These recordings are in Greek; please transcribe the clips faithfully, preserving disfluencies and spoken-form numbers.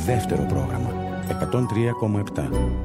δεύτερο πρόγραμμα εκατόν τρία κόμμα επτά.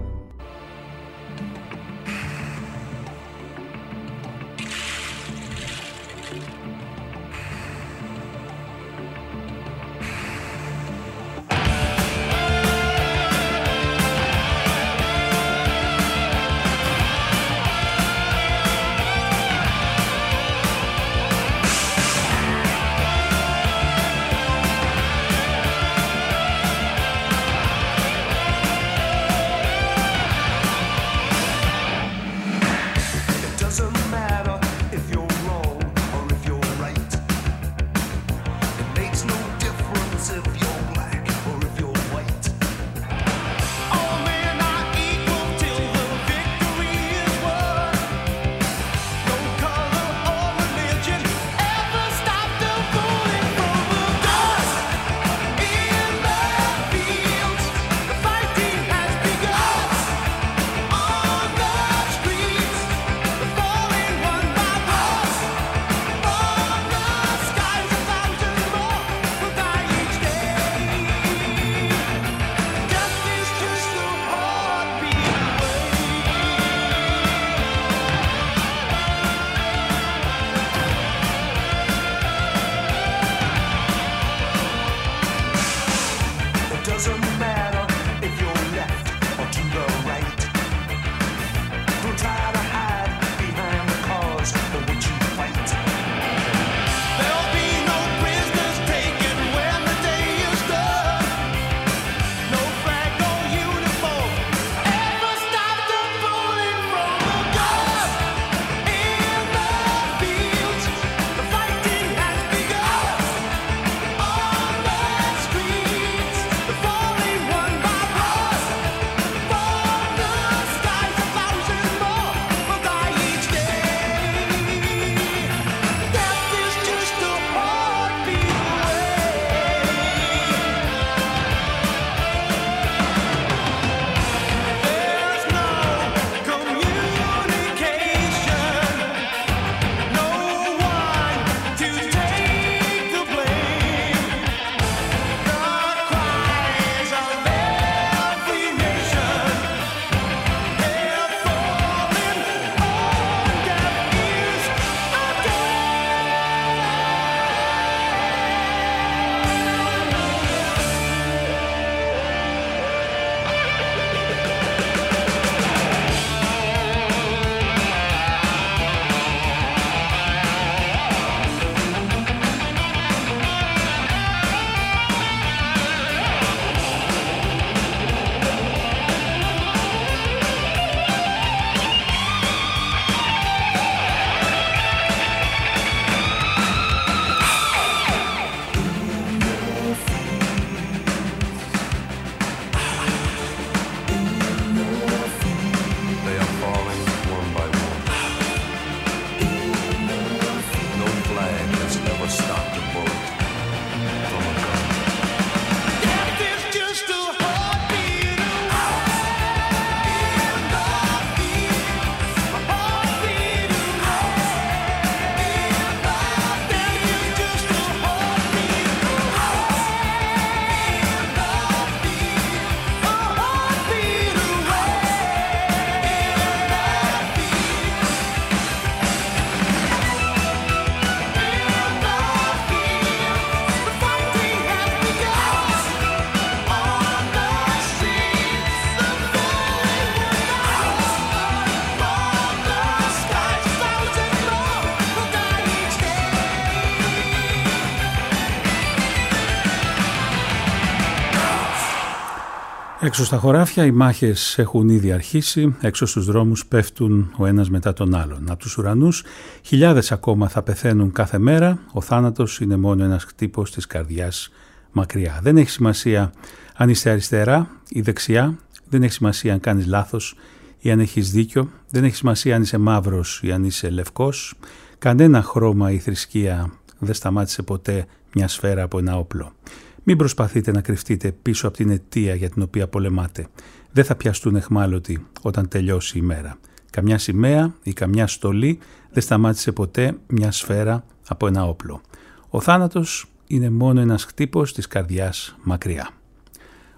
Έξω στα χωράφια οι μάχες έχουν ήδη αρχίσει, έξω στους δρόμους πέφτουν ο ένας μετά τον άλλον. Από τους ουρανούς χιλιάδες ακόμα θα πεθαίνουν κάθε μέρα, ο θάνατος είναι μόνο ένας χτύπος της καρδιάς μακριά. Δεν έχει σημασία αν είστε αριστερά ή δεξιά, δεν έχει σημασία αν κάνεις λάθος ή αν έχεις δίκιο, δεν έχει σημασία αν είσαι μαύρος ή αν είσαι λευκός, κανένα χρώμα ή θρησκεία δεν σταμάτησε ποτέ μια σφαίρα από ένα όπλο. Μην προσπαθείτε να κρυφτείτε πίσω από την αιτία για την οποία πολεμάτε. Δεν θα πιαστούν εχμάλωτοι όταν τελειώσει η μέρα. Καμιά σημαία ή καμιά στολή δεν σταμάτησε ποτέ μια σφαίρα από ένα όπλο. Ο θάνατος είναι μόνο ένας χτύπος της καρδιάς μακριά.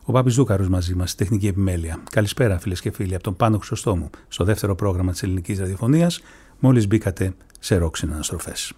Ο Πάπης Ζούκαρος μαζί μας, στη τεχνική επιμέλεια. Καλησπέρα φίλες και φίλοι από τον Πάνο Χρυσοστόμου, στο δεύτερο πρόγραμμα της ελληνικής ραδιοφωνίας, μόλις μπήκατε σε ροκ συναναστροφές.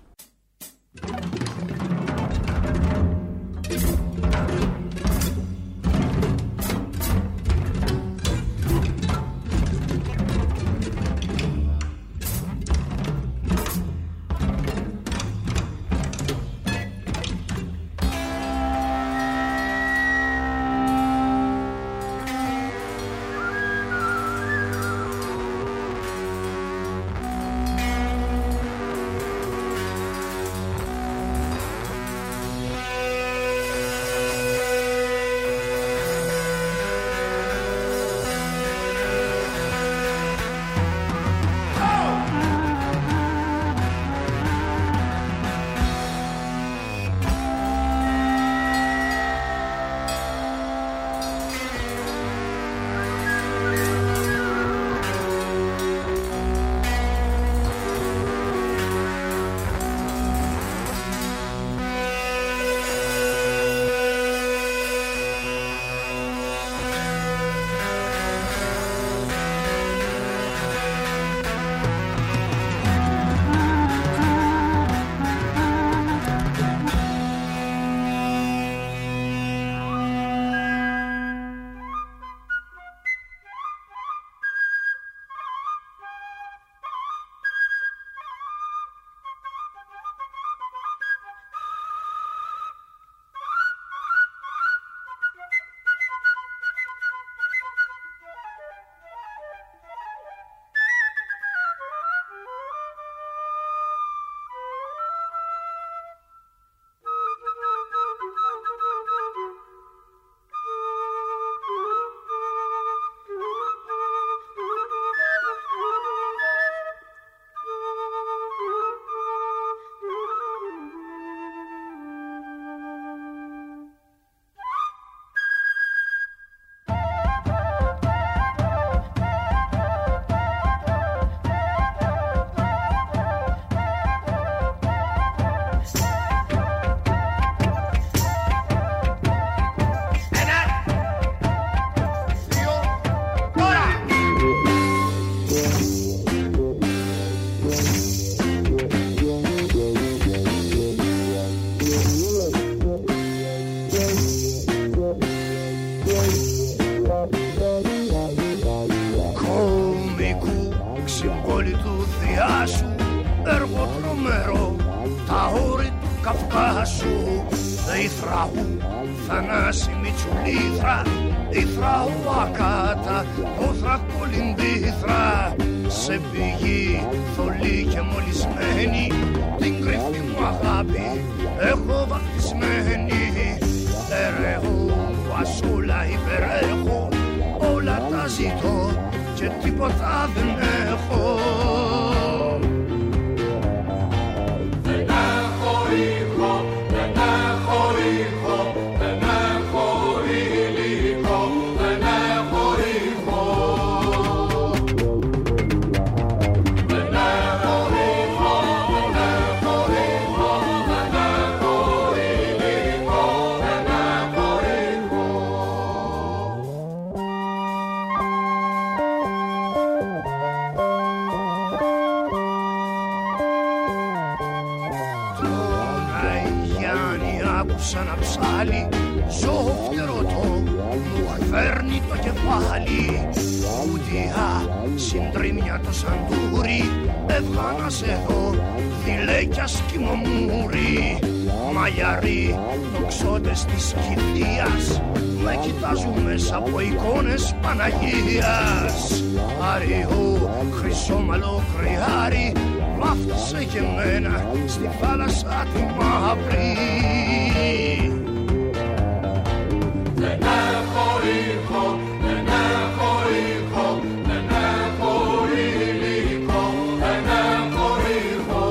Σαν να ψάλει, ζω φτερωτό, μου φέρνει το κεφάλι. Ούτια, συντρίμια το σαντούρι, έβγα να σε δω, θηλέκια σκυμομούρι. Μαγιαροί, τοξότες της κηδείας, με κοιτάζουν μέσα από εικόνες Παναγίας. Αριό, χρυσόμαλο κρυάρι, βάφτισε και μένα στη θάλασσα τη μαύρη. Δεν έχω ήχο, δεν έχω ήχο, δεν έχω υλικό, δεν έχω ήχο.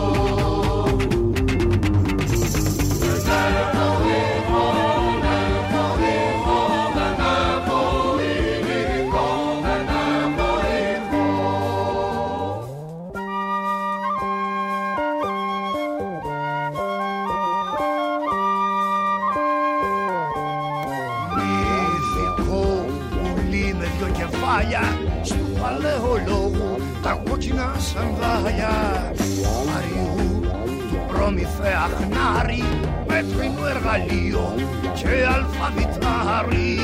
Δεν έχω ήχο, δεν έχω ήχο, δεν έχω υλικό, δεν έχω ήχο. χάλια στου παλαιολόγου τα κόκκινα σανδάλια Αριού του Προμηθέα χνάρι, πέτρινο εργαλείο και αλφαβητάρι.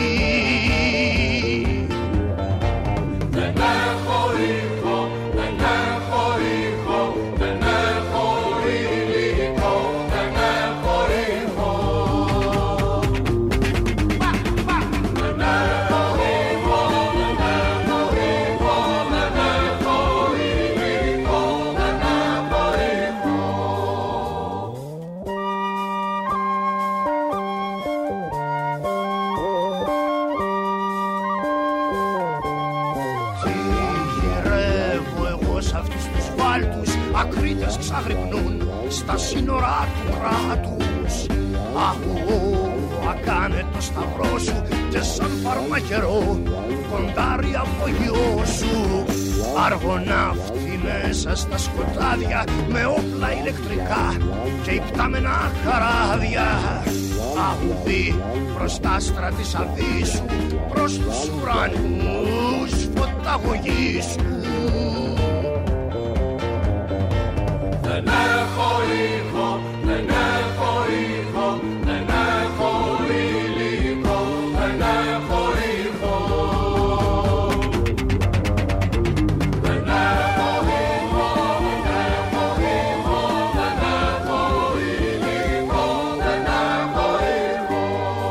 Δεν έχω ήχο, δεν έχω ήχο, δεν έχω υλικό, δεν έχω ήχο. Δεν έχω ήχο, δεν έχω ήχο, δεν έχω υλικό, δεν έχω ήχο. Ακρίτες ξαγρυπνούν στα σύνορα του κράτους. Ακούω, ακάνε το σταυρό σου και σαν φαρμακερό κοντάρει απογειό σου. Αργοναύτη μέσα στα σκοτάδια με όπλα ηλεκτρικά και υπτάμενα καράδια. Αγουδί προς τα άστρα της Αβύσσου, προς τους ουρανούς φωταγωγήσου. Δεν έχω ήχο, δεν έχω ήχο, δεν έχω υλικό, δεν έχω ήχο. Δεν έχω ήχο, δεν έχω ήχο, δεν έχω υλικό, δεν έχω ήχο.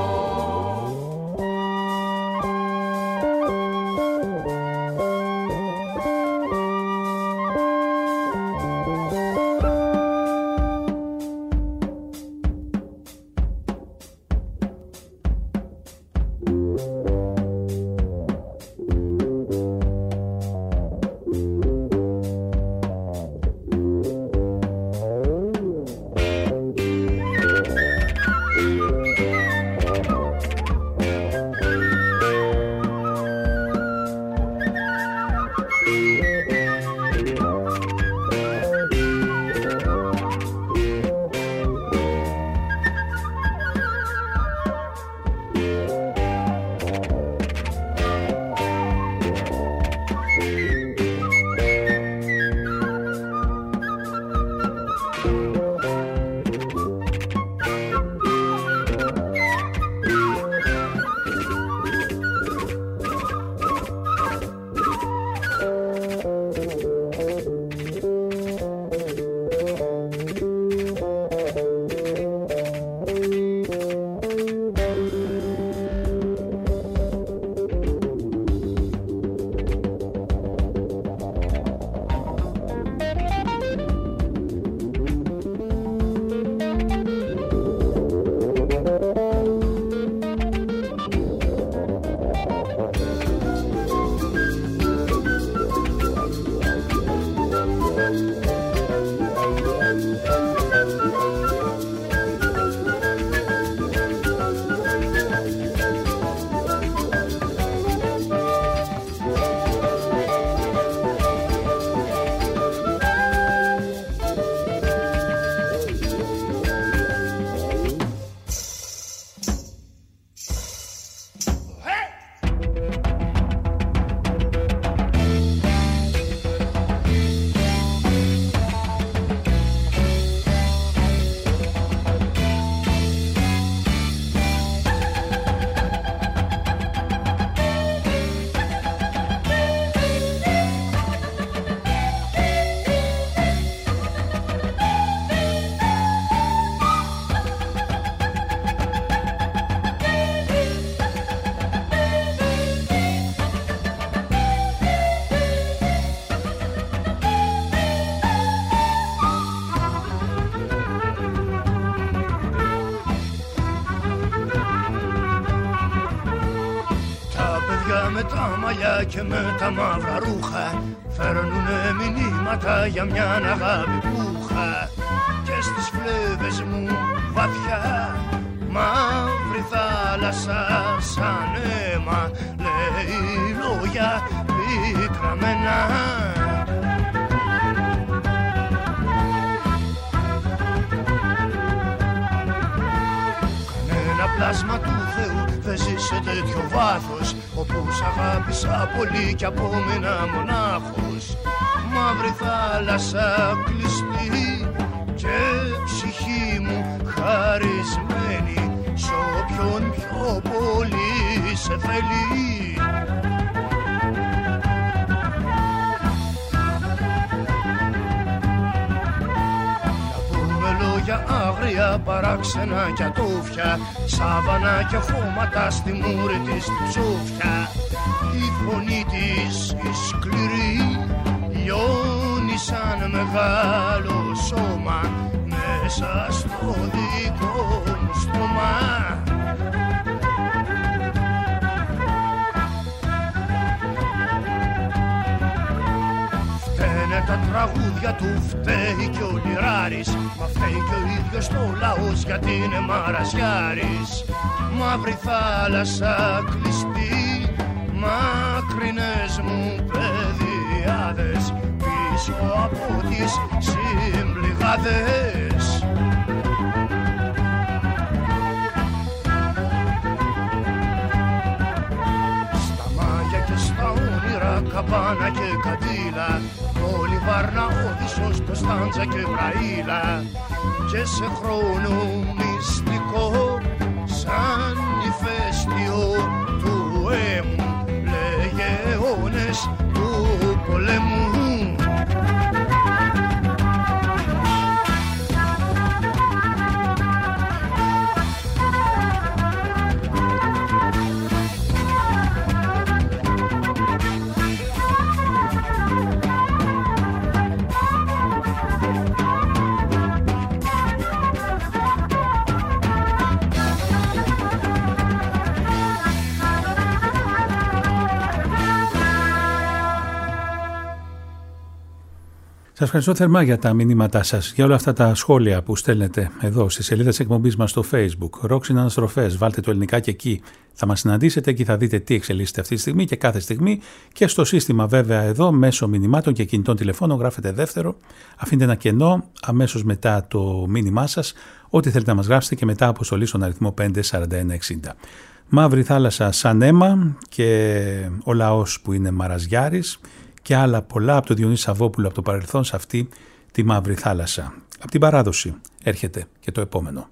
με τα μαλλιά και με τα μαύρα ρούχα φέρνουνε μηνύματα για μια αγάπη που είχα. Και στις φλέβες μου βαθιά μαύρη θάλασσα σαν αίμα λέει λόγια πικραμένα. Κανένα πλάσμα του Θεού έπαιζε σε τέτοιο βάθος, όπου σ' αγάπησα πολύ κι απόμεινα μονάχος. Μαύρη θάλασσα κλειστή και ψυχή μου χαρισμένη σ' όποιον πιο πολύ σε θέλει. Για άγρια παράξενα κι ατόφια, σάβανα και χώματα στη μούρη της τη ψόφια. Η φωνή της η σκληρή λιώνει σαν μεγάλο σώμα μέσα στο δικό μου στόμα. Τα τραγούδια του φταίει κι ο Λιράρης, μα φταίει κι ο ίδιος το λαός γιατί είναι μαραζιάρης. Μαύρη θάλασσα κλειστή, μακρινές μου παιδιάδες πίσω από τις συμπληγάδες. Στα μάγια και στα όνειρα, καμπάνα και καντήλα, όλη Βάρνα, Όδυσσος, Κωνσταντζα και Βραήλα, και σε χρόνο μυστικό σαν ηφαίστειο του έμου λεγεώνες του πολέμου. Σας ευχαριστώ θερμά για τα μηνύματά σας, για όλα αυτά τα σχόλια που στέλνετε εδώ στη σελίδα της εκπομπής μας στο Facebook. Rock Συναναστροφές, βάλτε το ελληνικά και εκεί θα μας συναντήσετε, εκεί θα δείτε τι εξελίσσεται αυτή τη στιγμή και κάθε στιγμή. Και στο σύστημα βέβαια εδώ, μέσω μηνυμάτων και κινητών τηλεφώνων, γράφετε δεύτερο, αφήνετε ένα κενό αμέσως μετά το μήνυμά σας, ό,τι θέλετε να μας γράψετε και μετά αποστολή στον αριθμό πέντε σαράντα ένα εξήντα. Μαύρη θάλασσα σαν αίμα και ο λαός που είναι μαραζιάρης, και άλλα πολλά από το Διονύση Σαββόπουλο από το παρελθόν σε αυτή τη Μαύρη θάλασσα. Από την παράδοση έρχεται και το επόμενο.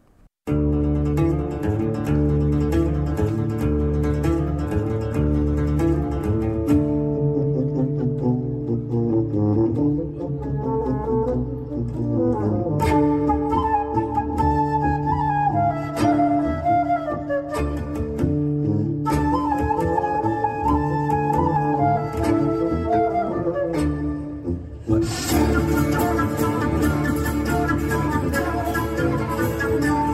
Thank you.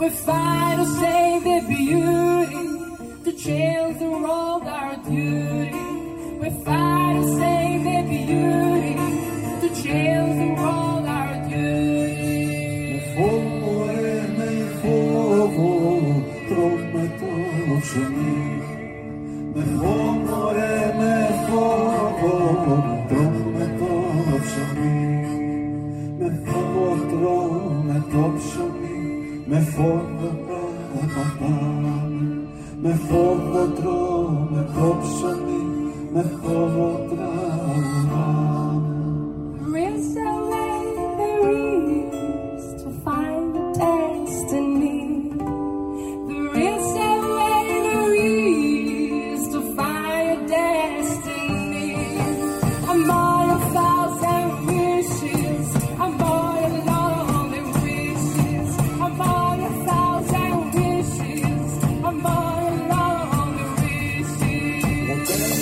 We fight to save their beauty, to change the world our duty. We fight to save their beauty, to change the world our duty. Με φόβο, ρε, με φόβο, τρώμε το ψωμί. Με φόβο, ρε, με φόβο, τρώμε το ψωμί. Με φόβο τρώμε το ψωμί, με φόβο περπατάμε. Με φόβο τρώμε το ψωμί, με φόβο τραγουδάμε. Race away the reeds to find destiny. The race away the reeds to find destiny. I'm all a thousand wishes. I'm all a lonely wishes. I'm all a thousand wishes. I'm all a lonely wishes.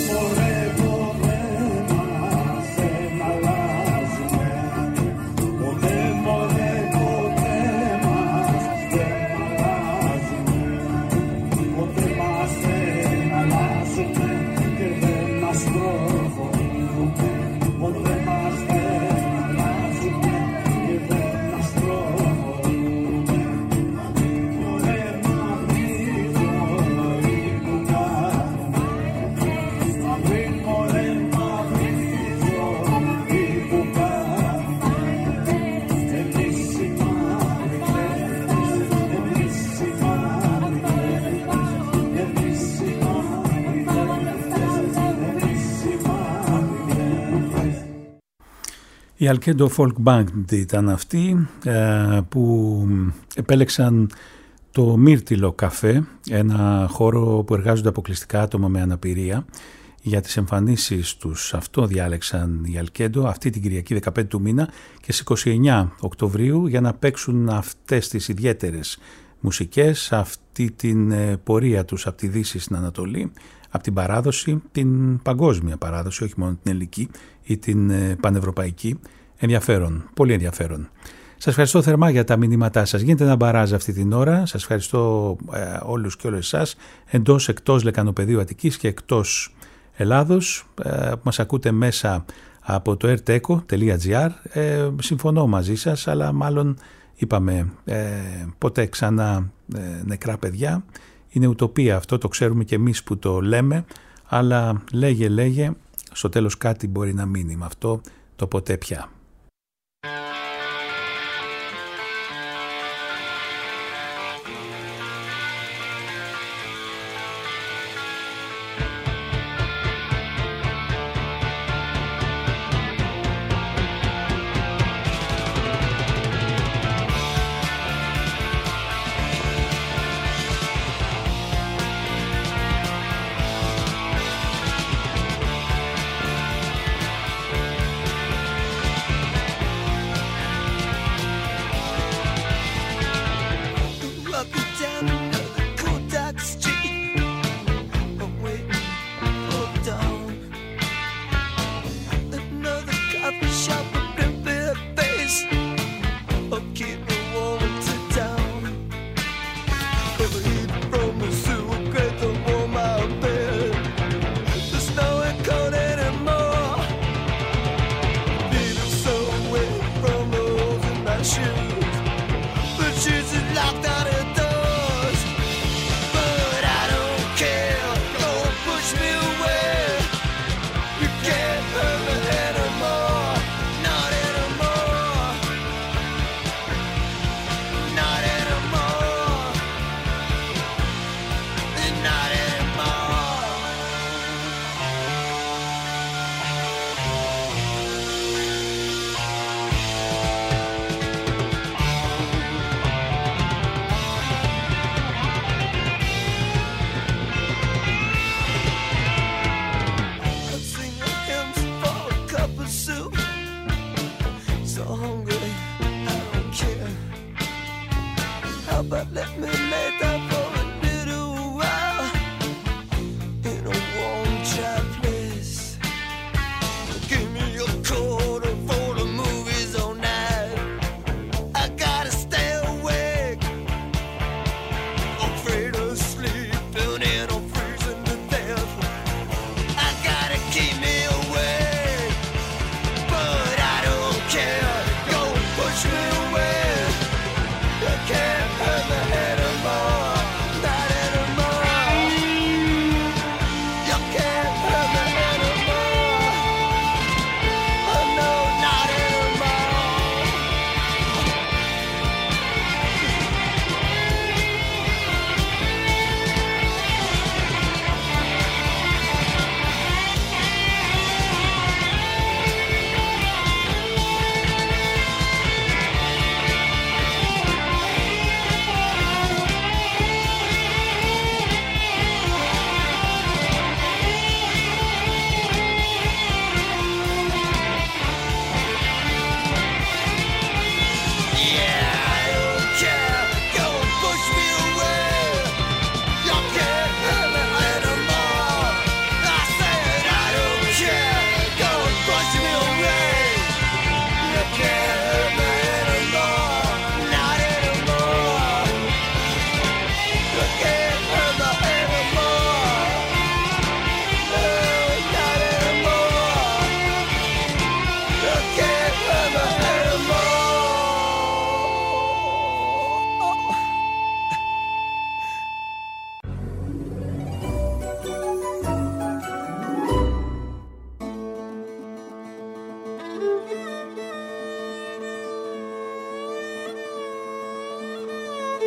Η Alkedo Folk Band ήταν αυτή που επέλεξαν το Μύρτιλο Καφέ, ένα χώρο που εργάζονται αποκλειστικά άτομα με αναπηρία. Για τις εμφανίσεις τους αυτό διάλεξαν οι Alkedo αυτή την Κυριακή δεκαπέντε του μήνα και στις είκοσι εννέα Οκτωβρίου για να παίξουν αυτές τις ιδιαίτερες μουσικές, αυτή την πορεία τους από τη Δύση στην Ανατολή, από την παράδοση, την παγκόσμια παράδοση, όχι μόνο την ελληνική ή την πανευρωπαϊκή. Ενδιαφέρον, πολύ ενδιαφέρον. Σας ευχαριστώ θερμά για τα μηνύματά σας. Γίνεται ένα μπαράζ αυτή την ώρα. Σας ευχαριστώ ε, όλους και όλες εσάς, εντός, εκτός Λεκανοπεδίου Αττικής και εκτός Ελλάδος, ε, που μας ακούτε μέσα από το erteco τελεία gr. Ε, συμφωνώ μαζί σας, αλλά μάλλον είπαμε ε, ποτέ ξανά ε, νεκρά παιδιά. Είναι ουτοπία αυτό, το ξέρουμε και εμείς που το λέμε, αλλά λέγε λέγε, στο τέλος κάτι μπορεί να μείνει με αυτό το ποτέ πια.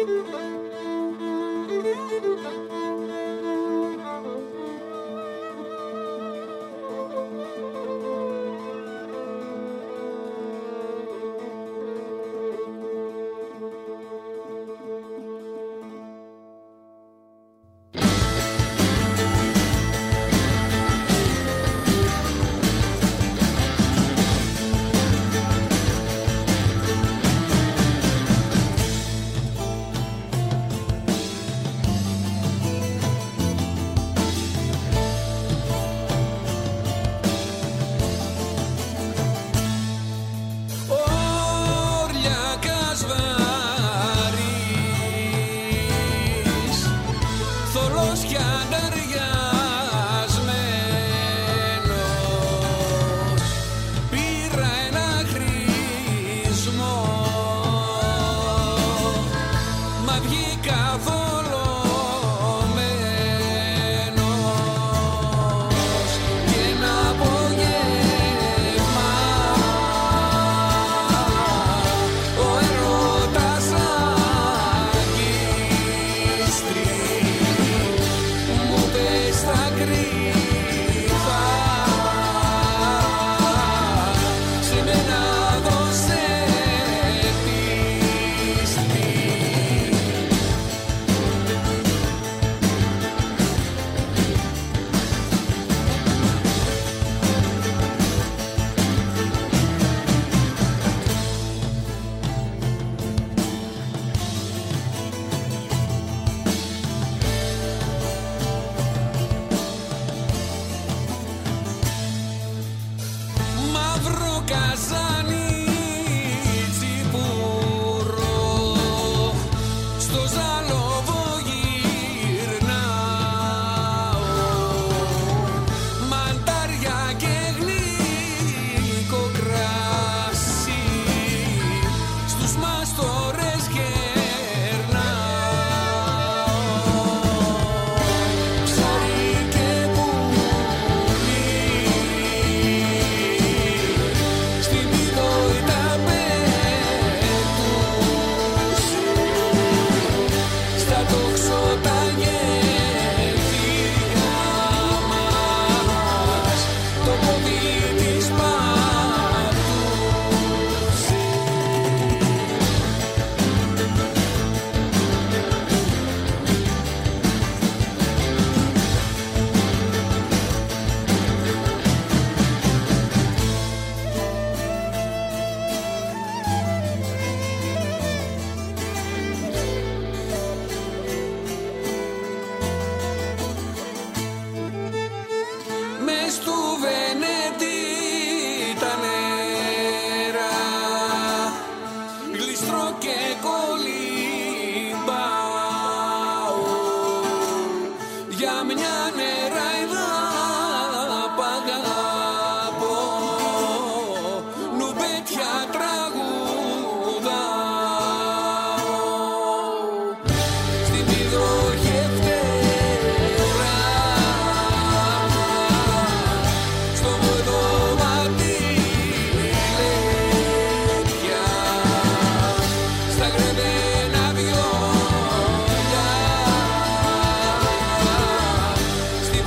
Στη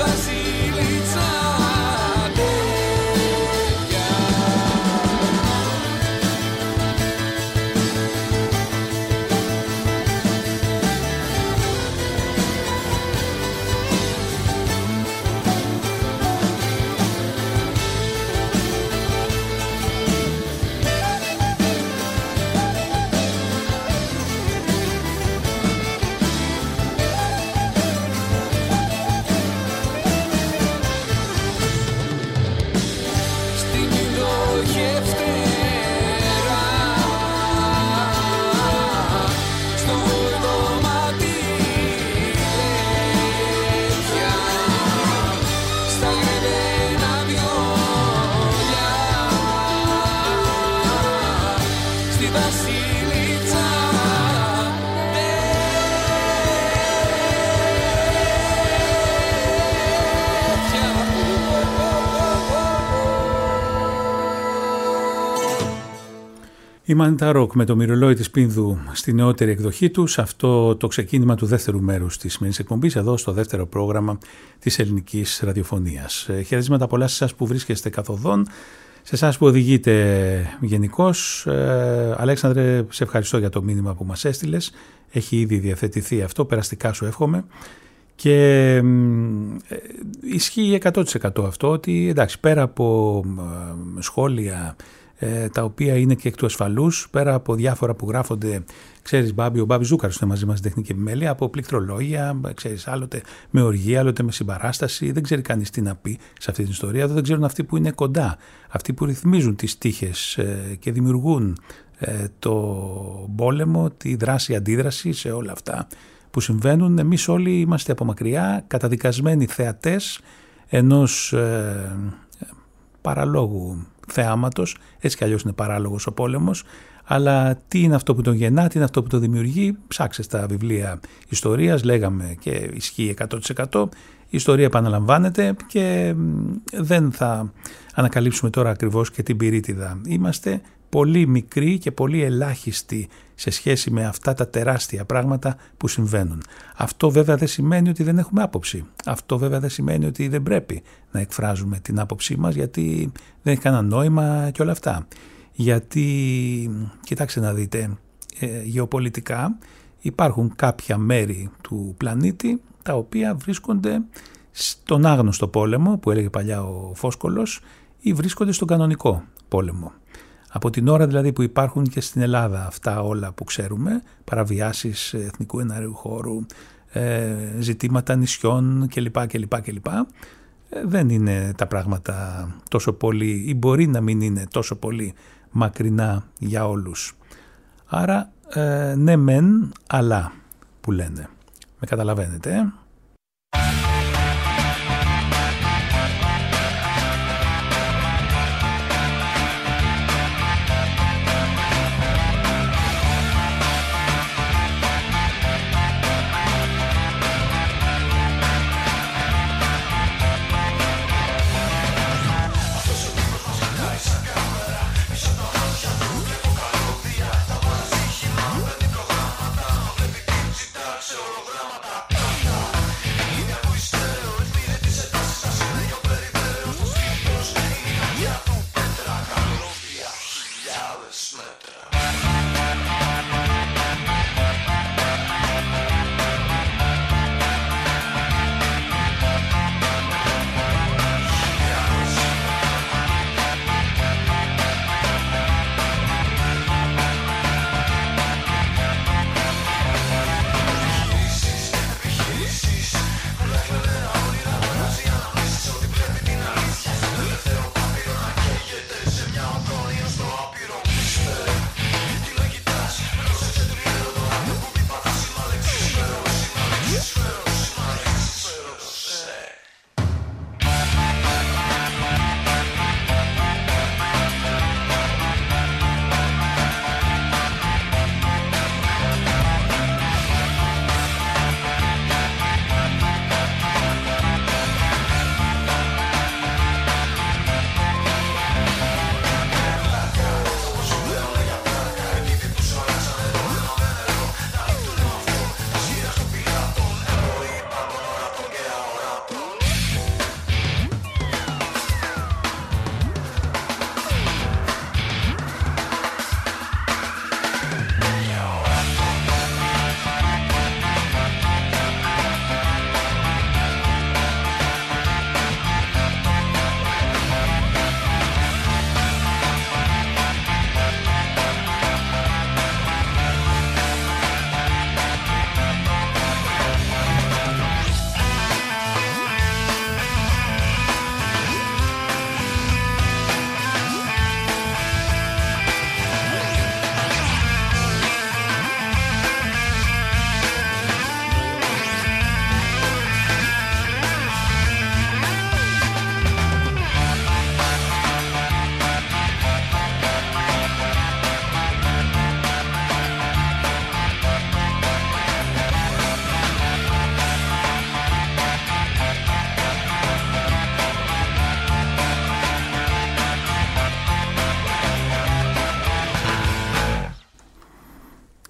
Η Μάντα Ροκ με το μυρολόι της Πίνδου στη νεότερη εκδοχή τους, αυτό το ξεκίνημα του δεύτερου μέρους της σημερινής εκπομπής, εδώ στο δεύτερο πρόγραμμα της ελληνικής ραδιοφωνίας. Χαιρετίσματα πολλά σε εσάς που βρίσκεστε καθοδόν, σε εσάς που οδηγείτε γενικώς. Ε, Αλέξανδρε, σε ευχαριστώ για το μήνυμα που μας έστειλες. Έχει ήδη διαθετηθεί αυτό, περαστικά σου εύχομαι. Και ε, ισχύει εκατό τοις εκατό αυτό, ότι εντάξει, πέρα από ε, σχόλια ε, τα οποία είναι και εκ του ασφαλούς, πέρα από διάφορα που γράφονται, ξέρεις Μπάμπη, ο Μπάμπης Ζούκαρος είναι μαζί μας στην τεχνική επιμέλεια, από πληκτρολόγια, ξέρεις, άλλοτε με οργή, άλλοτε με συμπαράσταση, δεν ξέρει κανείς τι να πει σε αυτή την ιστορία, δεν ξέρουν αυτοί που είναι κοντά, αυτοί που ρυθμίζουν τις τύχες ε, και δημιουργούν ε, το πόλεμο, τη δράση-αντίδραση σε όλα αυτά που συμβαίνουν. Εμείς όλοι είμαστε από μακριά καταδικασμένοι θεατές ενός ε, παραλόγου θεάματος, έτσι κι αλλιώς είναι παράλογος ο πόλεμος, αλλά τι είναι αυτό που τον γεννά, τι είναι αυτό που τον δημιουργεί, ψάξε στα βιβλία ιστορίας, λέγαμε και ισχύει εκατό τοις εκατό, η ιστορία επαναλαμβάνεται και δεν θα ανακαλύψουμε τώρα ακριβώς και την πυρίτιδα. Είμαστε πολύ μικροί και πολύ ελάχιστοι σε σχέση με αυτά τα τεράστια πράγματα που συμβαίνουν. Αυτό βέβαια δεν σημαίνει ότι δεν έχουμε άποψη. Αυτό βέβαια δεν σημαίνει ότι δεν πρέπει να εκφράζουμε την άποψή μας, γιατί δεν έχει κανένα νόημα και όλα αυτά. Γιατί, κοιτάξτε να δείτε, ε, γεωπολιτικά υπάρχουν κάποια μέρη του πλανήτη τα οποία βρίσκονται στον άγνωστο πόλεμο που έλεγε παλιά ο Φόσκολος ή βρίσκονται στον κανονικό πόλεμο. Από την ώρα δηλαδή που υπάρχουν και στην Ελλάδα αυτά όλα που ξέρουμε, παραβιάσεις εθνικού εναέριου χώρου, ε, ζητήματα νησιών κλπ, κλπ, κλπ, ε, δεν είναι τα πράγματα τόσο πολύ, ή μπορεί να μην είναι τόσο πολύ μακρινά για όλους. Άρα ε, ναι μεν, αλλά που λένε. Με καταλαβαίνετε, ε? Ορογράμματα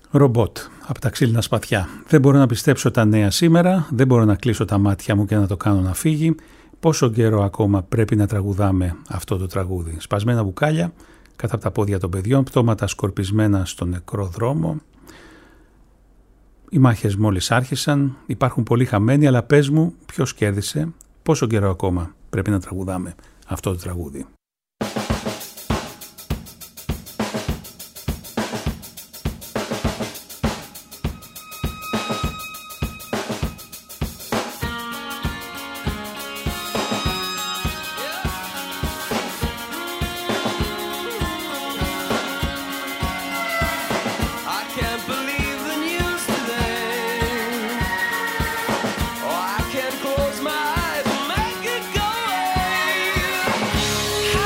Ρομπότ από τα ξύλινα σπαθιά. Δεν μπορώ να πιστέψω τα νέα σήμερα, δεν μπορώ να κλείσω τα μάτια μου και να το κάνω να φύγει. Πόσο καιρό ακόμα πρέπει να τραγουδάμε αυτό το τραγούδι? Σπασμένα μπουκάλια κάτω από τα πόδια των παιδιών, πτώματα σκορπισμένα στο νεκρό δρόμο. Οι μάχες μόλις άρχισαν, υπάρχουν πολλοί χαμένοι, αλλά πες μου ποιος κέρδισε, πόσο καιρό ακόμα πρέπει να τραγουδάμε αυτό το τραγούδι. Close my eyes and make it go away.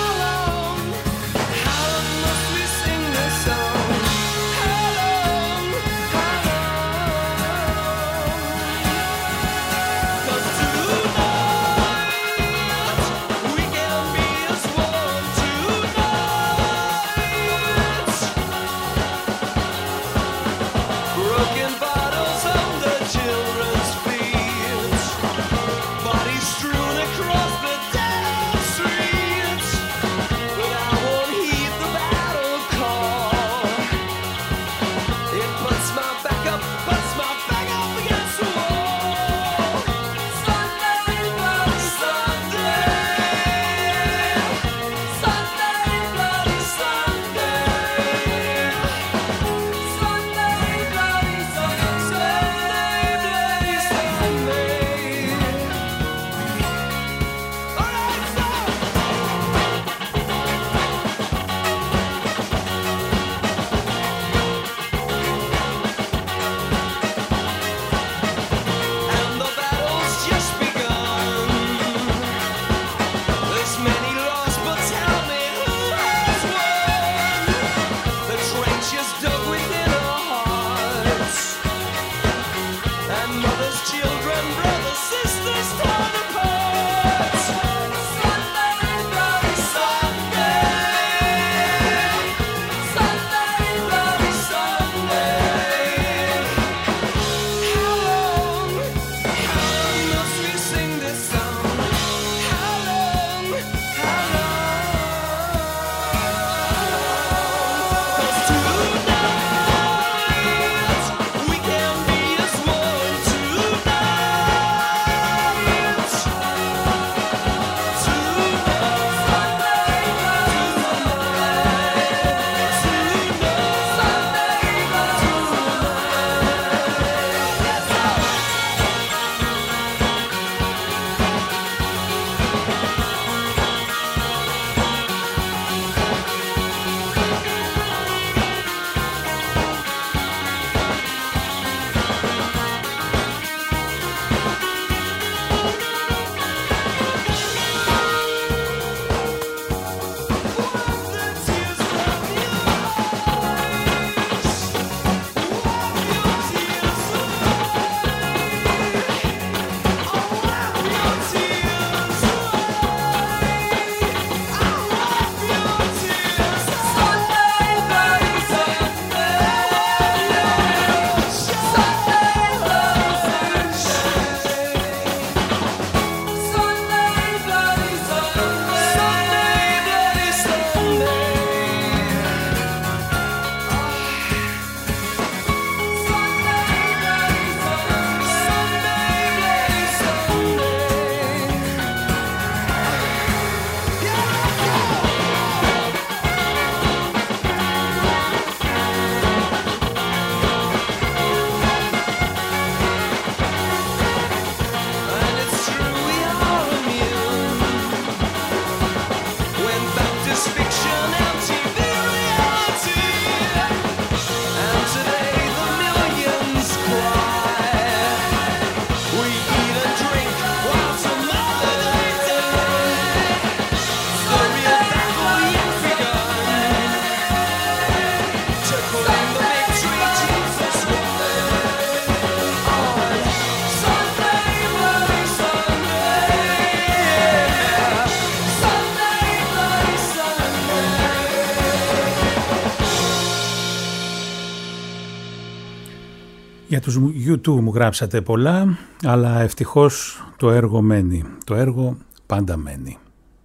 Για τους γιου τού μου γράψατε πολλά, αλλά ευτυχώς το έργο μένει. Το έργο πάντα μένει.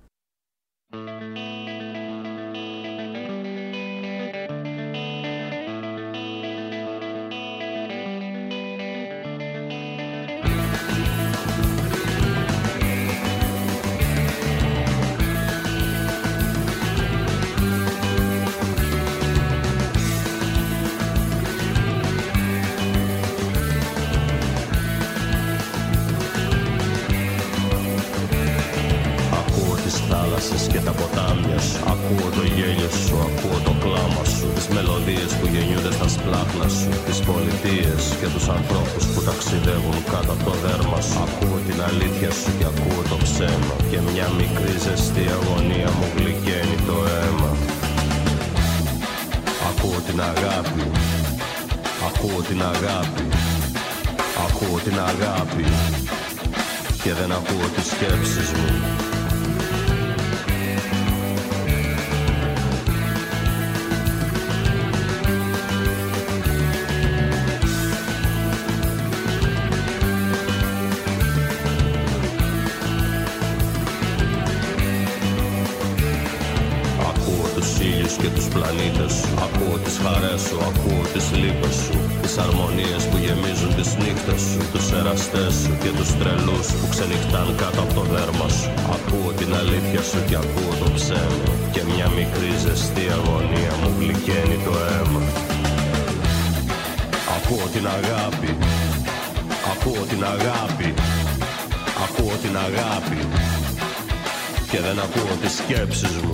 Και τα ποτάμια σου, ακούω το γέλιο σου, ακούω το κλάμα σου, τις μελωδίες που γεννιούνται στα σπλάχνα σου, τις πολιτείες και τους ανθρώπους που ταξιδεύουν κάτω από το δέρμα σου. Ακούω την αλήθεια σου και ακούω το ψέμα, και μια μικρή ζεστή αγωνία μου γλυκαίνει το αίμα. Ακούω την αγάπη, ακούω την αγάπη, ακούω την αγάπη, και δεν ακούω τις σκέψεις μου. Και τους πλανήτες σου, ακούω τις χαρές σου, ακούω τις λύπες σου, τις αρμονίες που γεμίζουν τις νύχτες σου, τους εραστές σου και τους τρελούς που ξενυχτάν κάτω από το δέρμα σου. Ακούω την αλήθεια σου και ακούω το ψέμα, και μια μικρή ζεστή αγωνία μου γλυκαίνει το αίμα. Ακούω την αγάπη, ακούω την αγάπη, ακούω την αγάπη, και δεν ακούω τις σκέψεις μου.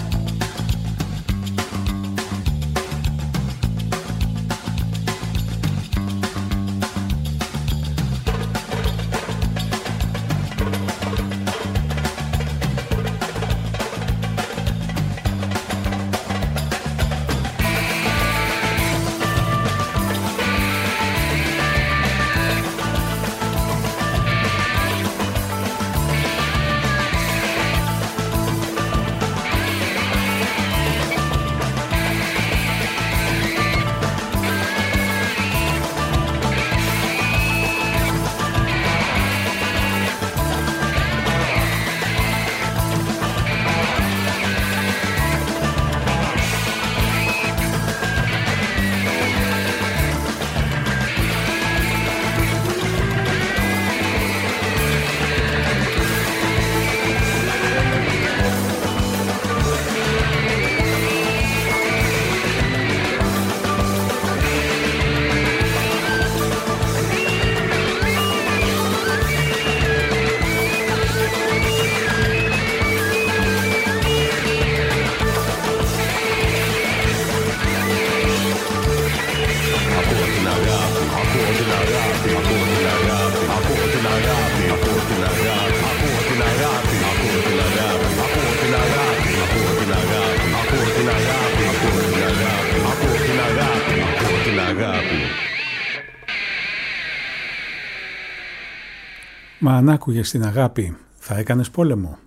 Μα αν άκουγες την αγάπη, θα έκανες πόλεμο?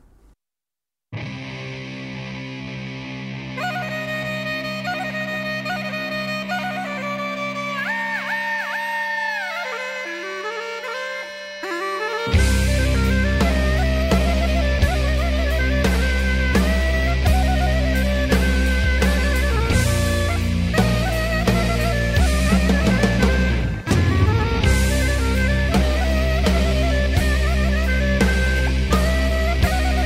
Thank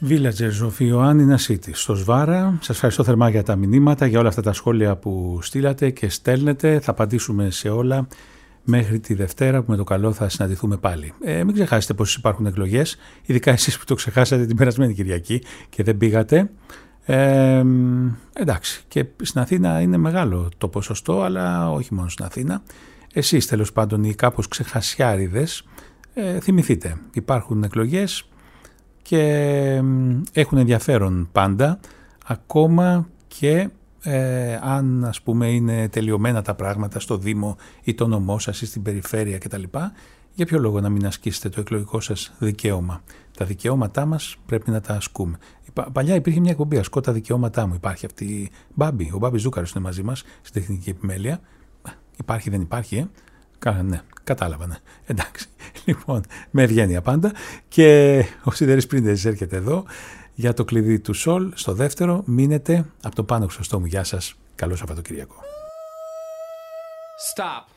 Villagers of Ioannina City στο Σβάρα. Σας ευχαριστώ θερμά για τα μηνύματα, για όλα αυτά τα σχόλια που στείλατε και στέλνετε. Θα απαντήσουμε σε όλα μέχρι τη Δευτέρα που με το καλό θα συναντηθούμε πάλι. Ε, μην ξεχάσετε πως υπάρχουν εκλογές, ειδικά εσείς που το ξεχάσατε την περασμένη Κυριακή και δεν πήγατε. Ε, εντάξει, και στην Αθήνα είναι μεγάλο το ποσοστό, αλλά όχι μόνο στην Αθήνα. Εσείς τέλος πάντων οι κάπως ξεχασιάριδες, ε, θυμηθείτε, υπάρχουν εκλογές και έχουν ενδιαφέρον πάντα, ακόμα και ε, αν ας πούμε είναι τελειωμένα τα πράγματα στο Δήμο ή το νομό σας ή στην περιφέρεια κτλ. Για ποιο λόγο να μην ασκήσετε το εκλογικό σας δικαίωμα? Τα δικαιώματά μας πρέπει να τα ασκούμε. Παλιά υπήρχε μια εκπομπή, ασκώ τα δικαιώματά μου. Υπάρχει αυτή η Μπάμπη, ο Μπάμπης Ζούκαρος είναι μαζί μας στην τεχνική επιμέλεια. Υπάρχει, δεν υπάρχει, ε? Κα, ναι, κατάλαβα, ναι. Εντάξει. Λοιπόν, με ευγένεια πάντα. Και ο Σιδέρης Πρίντεζης έρχεται εδώ για το κλειδί του Σολ. Στο δεύτερο, μείνετε από το πάνω ξωστό μου. Γεια σας. Καλό Σαββατοκύριακο. Stop.